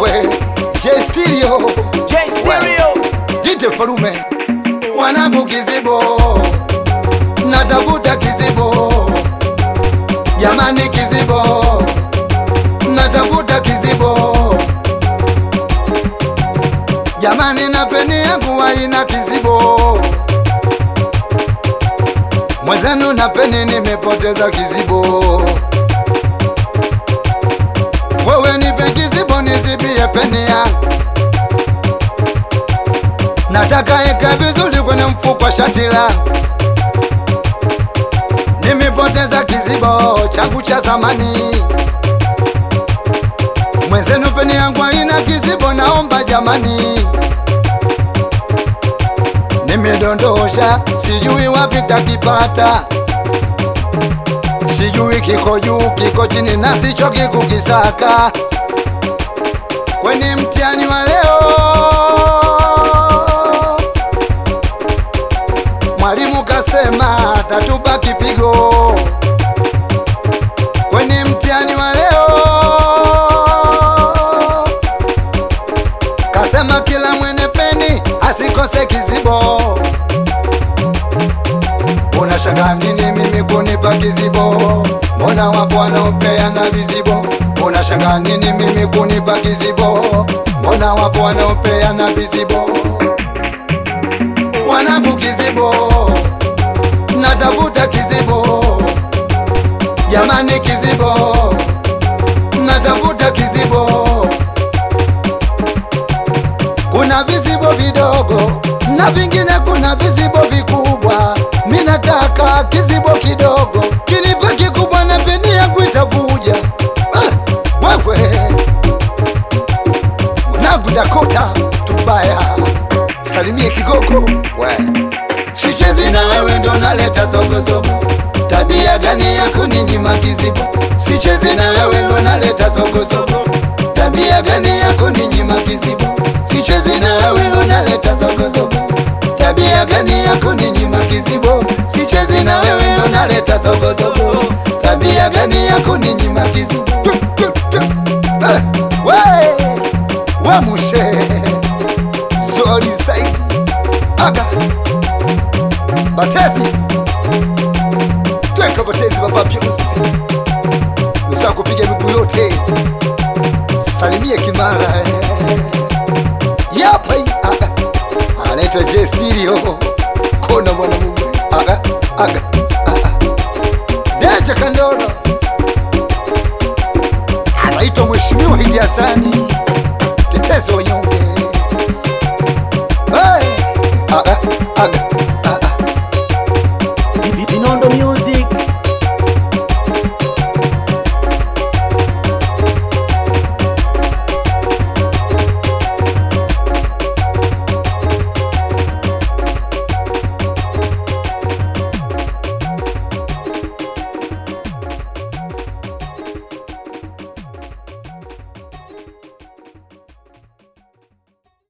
wewe J Stereo Dite Farume wanangu kizibo natafuta kizibo jamani kizibo natafuta kizibo jamani na peni yangu haina kizibo mwenzenu na peni nimepoteza kizibo wewe nipe kizibo nizibie peni yangu nataka eka vizuri kwenye mfuko wa shati langu nimepoteza kizibo changu cha zamani mwenzenu peni yangu haina kizibo naomba jamani nimedondosha sijui wapi takipata sijui kiko juu kiko chini na sichoki kukisaka kwenye mtihani wa leo mwalimu kasema tatupa kipigo kwenye mtihani wa leo kasema kila mwene peni asikose kizibo unashanga nini mimi kunipa kizibo mbona wapo wanaopea na vizibo unashanga nini mimi kunipa kizibo mbona wapo wanaopea na vizibo wanangu kizibo natafuta kizibo jamani kizibo natafuta kizibo kuna vizibo vidogo na vingine kuna vizibo vikubwa mimi nataka kizibo kidogo kinipa kikubwa na peni yangu itavuja wewe mwanangu Dakota Tubaya salimie Kigogo we sichezi na wewe ndo naleta zogozogo tabia gani ya kuninyima kizibo sichezi na wewe ndo naleta zogozogo tabia gani ya kuninyima kizibo sichezi na wewe ndo naleta zogozogo tabia gani ya kuninyima kizibo sichezi na wewe ndo naleta zogozogo tabia gani ya kuninyima kizibo wa mushe Zori Saidi aga Batezi tweka Batezi baba Piusi nusa kupiga miguu yote salimie Kimara yapa aga anaitwa J Stereo kona mwana mume aga Deja Kandoro anaitwa Mheshimiwa Idi Hasani tetezo